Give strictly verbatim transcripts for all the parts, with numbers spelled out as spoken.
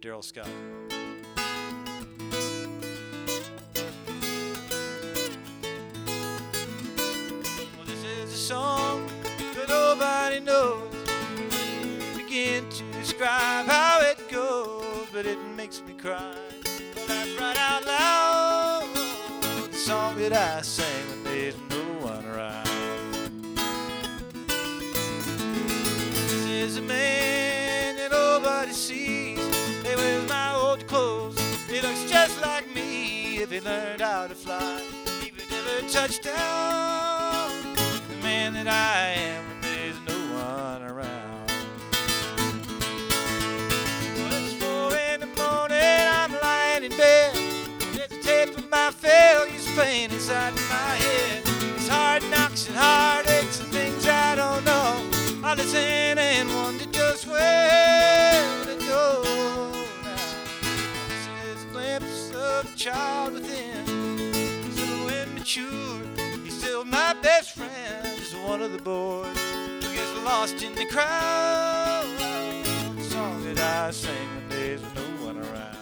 Daryl Scott. Well, this is a song that nobody knows. Begin to describe how it goes, but it makes me cry. Well, laugh right out loud. The song that I sang when there's no one around. This is a man that nobody sees. He wears my old clothes. He looks just like me if he learned how to fly. He would never touch down. The man that I am when there's no one around. Well, it's four in the morning. I'm lying in bed. There's a tape of my failures playing inside my head. It's hard knocks and heartaches and things I don't know. I listen and wonder just where to go now. This is a glimpse of a child within. So immature, he's still my best friend. Just one of the boys who gets lost in the crowd. The song that I sing when there's no one around.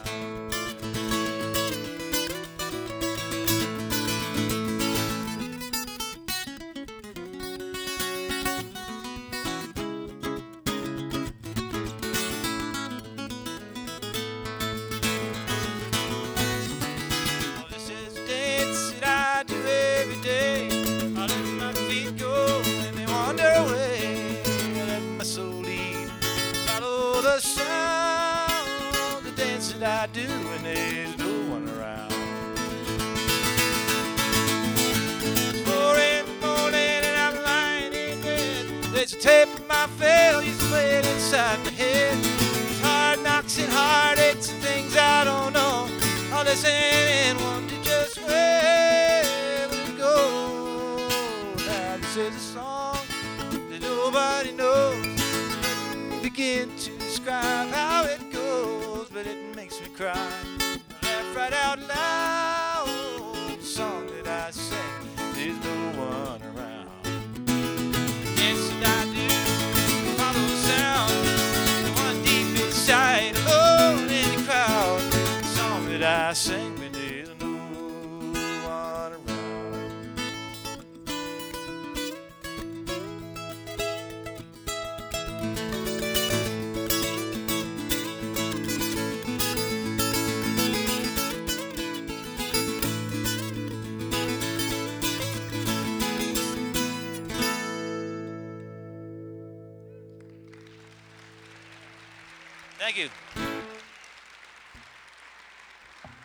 I do when there's no one around. It's four in the morning and I'm lying in bed. There's a tape of my failures playing inside my head. It's hard knocks and heartaches and things I don't know. I'll listen and wonder just where to go. Now this is a song that nobody knows. Begin to describe how it goes, but it makes me cry. I laugh right out loud. The song that I sing, there's no one around. Yes, and I do follow the sound. The one deep inside, alone in the crowd. The song that I sing, but there's no one around. Thank you.